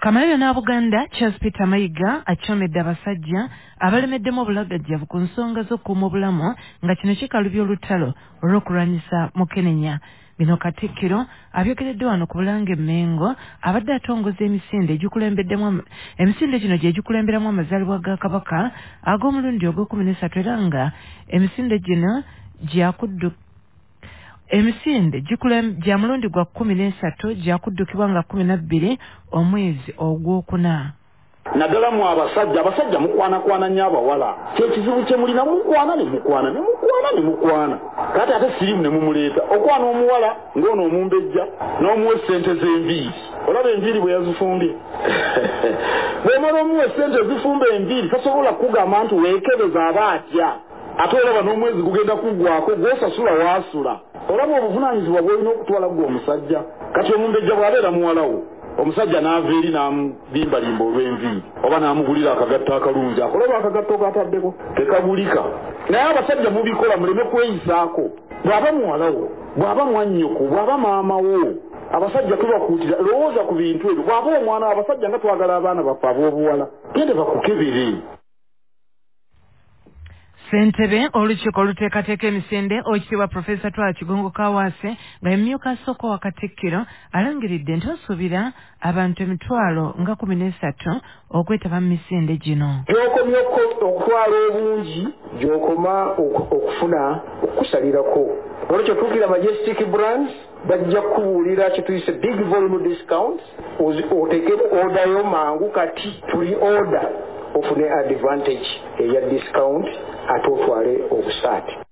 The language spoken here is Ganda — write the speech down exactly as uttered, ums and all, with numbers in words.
Kamalira na Buganda Charles Peter Mayiga achomedde abasajja abalemeddemu obulagajjavu ku nsonga z'okuuma obulamu nga kino kikalubya olutalo olw'okulwanyisa Mukenenya. Bino Katikkiro abyogeredde wano ku Bulange Mmengo abadde atongoza emisinde egikulembeddemu emisinde gino gye gikulemberamu amazaalibwa ga Kabaka ag'omulundi ogw'ekkumi n'essatu era nga emisinde gino gyakuddu emisinde gikulem gya mulundi gwa kkumi n'essatu gyakuddukibwa nga kkumi na bbiri omwezi ogwokuna. Naddala mu abasajja abasajja mukwana kwana nnyo abawala kyekizibu kye mulina mukwana ne mukwana ne mukwana ne mukwana kati ate sirimu ne mumuleeta okwana omuwala ng'ono omumbejja n'omuwa essente z'enviiri olaba enviiri bwe yazifumbye bw'omala omuwa essente ezifumba enviiri tasobola kugamba nti weekebeza aba atya ate olaba n'omwezi gugenda kuggwako gw'osasula waasula olaba obuvunaanyizibwa bw'olina okutwala gwe omusajja kati omumbejja bw'abeera muwalawo omusajja n'ava eri n'amubimbalimba olw'enviiri oba n'amugulira akagatta akalungi akolaba akagatto kataddeko tekagulika naye abasajja mubikola muleme kweyisaako bw'aba muwalawo bw'aba mwannyoko bw'aba maamawo abasajja tubakuutira lowooza ku bintu ebyo bw'aba omwana abasajja nga twagala abaana baffe ab'obuwala gende bakukebere. Ssentebe olukiiko oluteekateeka emisinde ekitiibwa Profesa Twala Kigongo Kaawaase nga emyuka asooka wa Katikkiro alangiridde nti basuubira abantu emitwalo nga kkumi n'essatu okwetaba mu misinde gino. Gy'okomya okutwala obungi gy'okoma okufuna okusalirako. Olwekyo tuukira Majestic Brands bajja kukubuulira kituyise big volume discount oteeke odayo mangu kati tuli order ofune advantage eya discount ate otwale obusaati.